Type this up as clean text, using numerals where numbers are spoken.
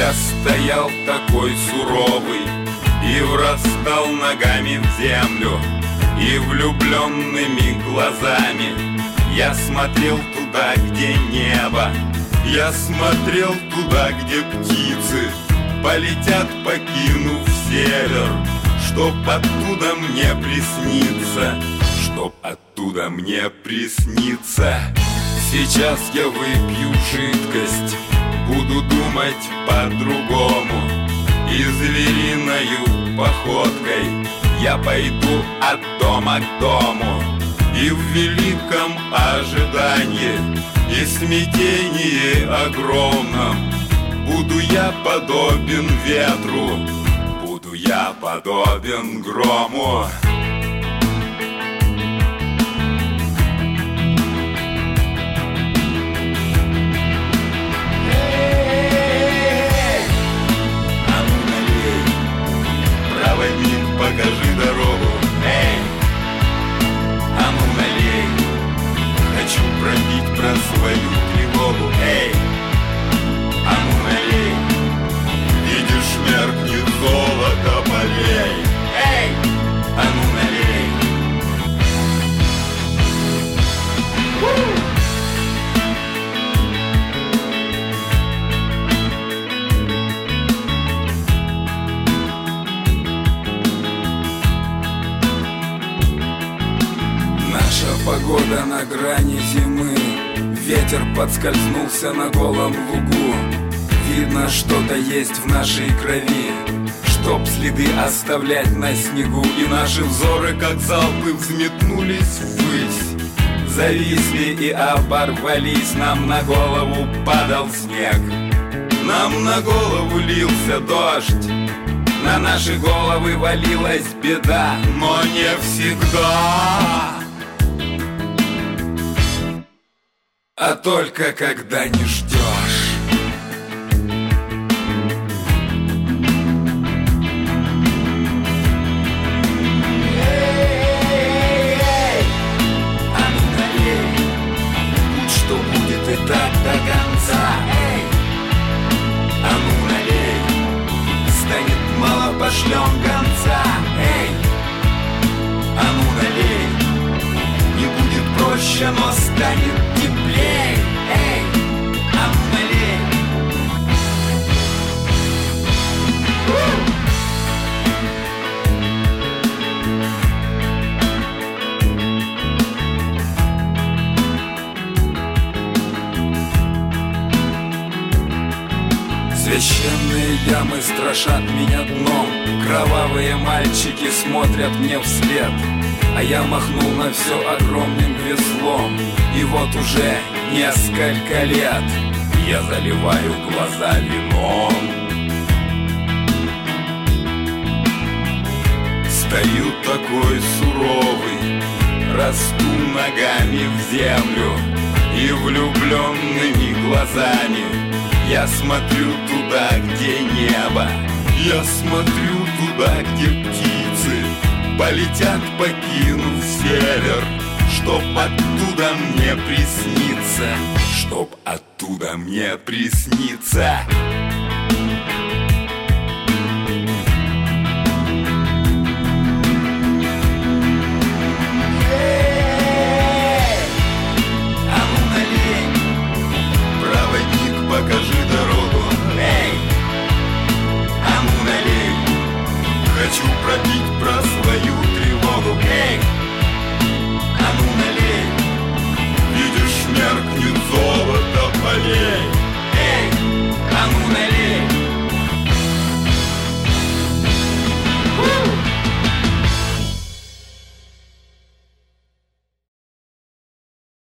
Я стоял такой суровый и врастал ногами в землю, и влюбленными глазами я смотрел туда, где небо. Я смотрел туда, где птицы полетят, покинув север, чтоб оттуда мне присниться, чтоб оттуда мне присниться. Сейчас я выпью жидкость, буду думать по-другому, и звериною походкой я пойду от дома к дому. И в великом ожидании и смятении огромном буду я подобен ветру, буду я подобен грому. Проводник, покажи дорогу. Эй, а ну налей, хочу пробить про свою тревогу. Эй, а ну налей, видишь, меркнет золото полей. Эй, а ну налей. Погода на грани зимы, ветер подскользнулся на голом лугу. Видно, что-то есть в нашей крови, чтоб следы оставлять на снегу. И наши взоры, как залпы, взметнулись ввысь, зависли и оборвались. Нам на голову падал снег, нам на голову лился дождь, на наши головы валилась беда, но не всегда, а только когда не ждешь. Эй, а ну налей, будь что будет и так до конца. Эй, а ну налей, станет мало, пошлем гонца. Эй, а ну налей, не будет проще, но станет теплей. Эй, а ну налей. Священные ямы страшат меня дном, кровавые мальчики смотрят мне вслед, а я махнул на все огромным веслом. И вот уже несколько лет я заливаю глаза вином. Стою такой суровый, расту ногами в землю, и влюбленными глазами я смотрю туда, где небо. Я смотрю туда, где птицы полетят, покинув север, чтоб оттуда мне присниться, чтоб оттуда мне присниться. Эй, а ну налей, проводник, покажи дорогу. Эй, а ну налей, хочу пробить про свою тревогу. Эй,